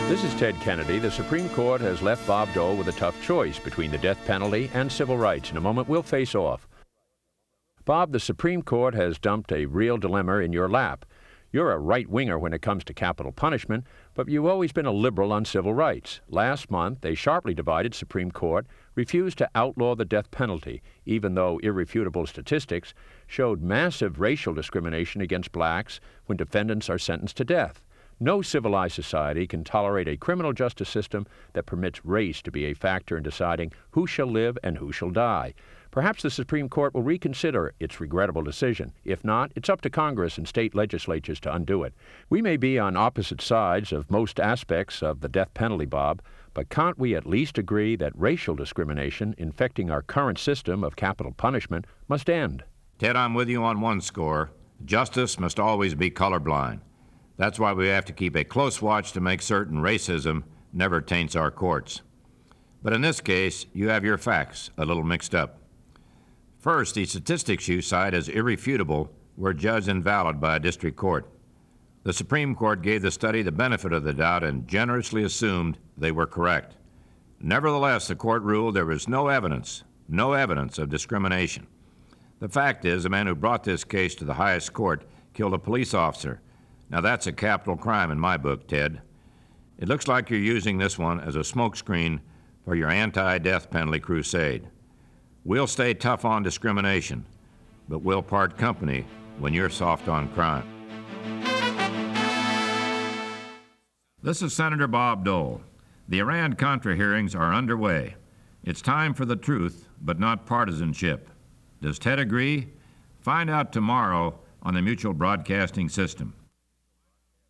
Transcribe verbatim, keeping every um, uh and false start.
This is Ted Kennedy. The Supreme Court has left Bob Dole with a tough choice between the death penalty and civil rights. In a moment, we'll face off. Bob, the Supreme Court has dumped a real dilemma in your lap. You're a right-winger when it comes to capital punishment, but you've always been a liberal on civil rights. Last month, a sharply divided Supreme Court refused to outlaw the death penalty, even though irrefutable statistics showed massive racial discrimination against blacks when defendants are sentenced to death. No civilized society can tolerate a criminal justice system that permits race to be a factor in deciding who shall live and who shall die. Perhaps the Supreme Court will reconsider its regrettable decision. If not, it's up to Congress and state legislatures to undo it. We may be on opposite sides of most aspects of the death penalty, Bob, but can't we at least agree that racial discrimination infecting our current system of capital punishment must end? Ted, I'm with you on one score. Justice must always be colorblind. That's why we have to keep a close watch to make certain racism never taints our courts. But in this case, you have your facts a little mixed up. First, the statistics you cite as irrefutable were judged invalid by a district court. The Supreme Court gave the study the benefit of the doubt and generously assumed they were correct. Nevertheless, the court ruled there was no evidence, no evidence of discrimination. The fact is, the man who brought this case to the highest court killed a police officer. Now that's a capital crime in my book, Ted. It looks like you're using this one as a smokescreen for your anti-death penalty crusade. We'll stay tough on discrimination, but we'll part company when you're soft on crime. This is Senator Bob Dole. The Iran-Contra hearings are underway. It's time for the truth, but not partisanship. Does Ted agree? Find out tomorrow on the Mutual Broadcasting System.